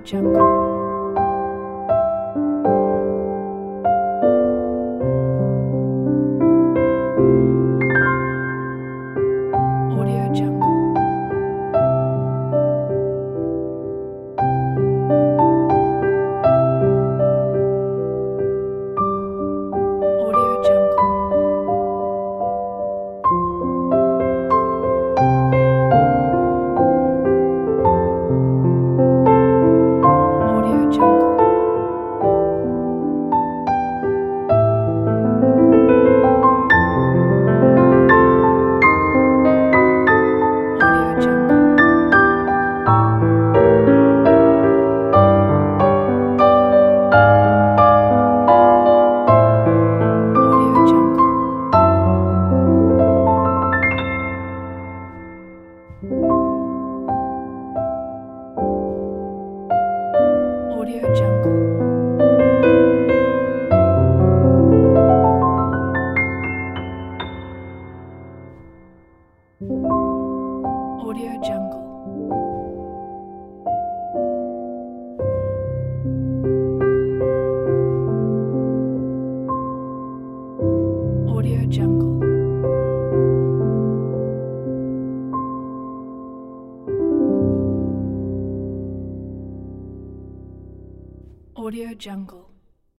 Jungle. Audio Jungle. Audio Jungle. Audio Jungle. Audio Jungle. Audio Jungle. Audio Jungle. Audio Jungle. Audio Jungle. Audio Jungle.